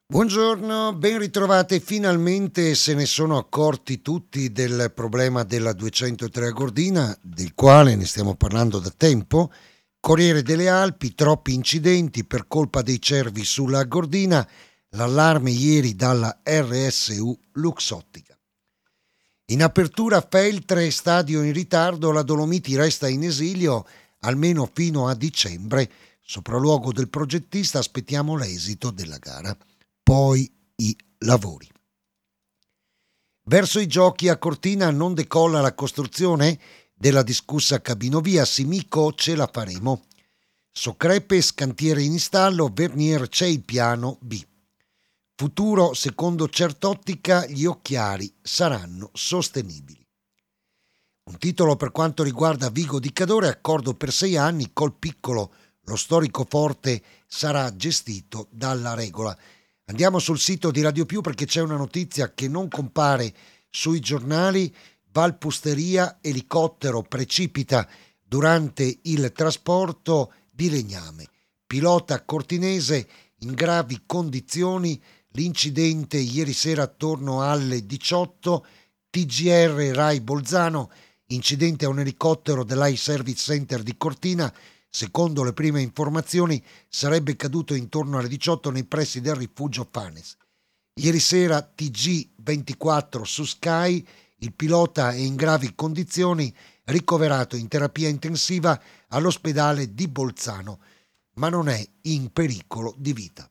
Buongiorno, ben ritrovate. Finalmente se ne sono accorti tutti del problema della 203 a Gordina, del quale ne stiamo parlando da tempo. Corriere delle Alpi, troppi incidenti per colpa dei cervi sulla Gordina, l'allarme ieri dalla RSU Luxottica. In apertura Feltre, stadio in ritardo, la Dolomiti resta in esilio almeno fino a dicembre. Sopralluogo del progettista, aspettiamo l'esito della gara. Poi i lavori. Verso i giochi a Cortina non decolla la costruzione della discussa cabinovia, Simico ce la faremo. Socrepe, scantiere in installo, Vernier c'è il piano B. Futuro, secondo Certottica, gli occhiali saranno sostenibili. Un titolo per quanto riguarda Vigo di Cadore, accordo per 6 anni, col piccolo, lo storico forte sarà gestito dalla regola. Andiamo sul sito di Radio Più perché c'è una notizia che non compare sui giornali. Valpusteria, elicottero precipita durante il trasporto di legname. Pilota cortinese in gravi condizioni. L'incidente ieri sera attorno alle 18. TGR Rai Bolzano, incidente a un elicottero dell'Air Service Center di Cortina. Secondo le prime informazioni sarebbe caduto intorno alle 18 nei pressi del rifugio Fanes. Ieri sera TG24 su Sky, il pilota è in gravi condizioni, ricoverato in terapia intensiva all'ospedale di Bolzano, ma non è in pericolo di vita.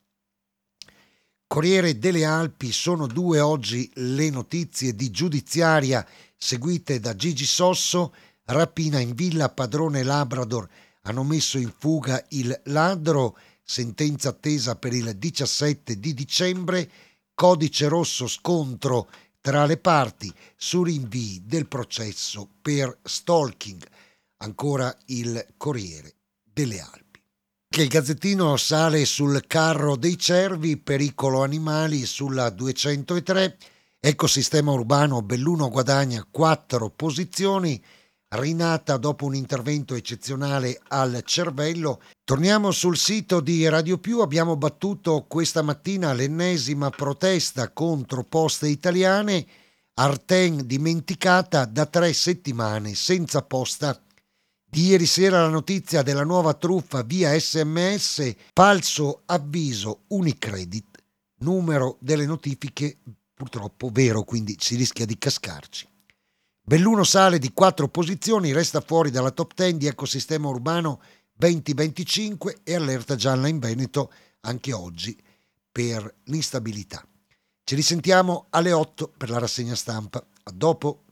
Corriere delle Alpi, sono 2 oggi le notizie di giudiziaria seguite da Gigi Sosso. Rapina in villa, padrone Labrador, hanno messo in fuga il ladro, sentenza attesa per il 17 di dicembre, codice rosso, scontro tra le parti su rinvii del processo per stalking. Ancora il Corriere delle Alpi. Che il Gazzettino sale sul carro dei cervi, pericolo animali sulla 203, ecosistema urbano, Belluno guadagna 4 posizioni, rinata dopo un intervento eccezionale al cervello. Torniamo sul sito di Radio Più, abbiamo battuto questa mattina l'ennesima protesta contro Poste Italiane, Arten dimenticata da 3 settimane senza posta. Di ieri sera la notizia della nuova truffa via SMS, falso avviso Unicredit, numero delle notifiche purtroppo vero, quindi si rischia di cascarci. Belluno sale di 4 posizioni, resta fuori dalla top 10 di ecosistema urbano 2025 e allerta gialla in Veneto anche oggi per l'instabilità. Ci risentiamo alle 8 per la rassegna stampa. A dopo.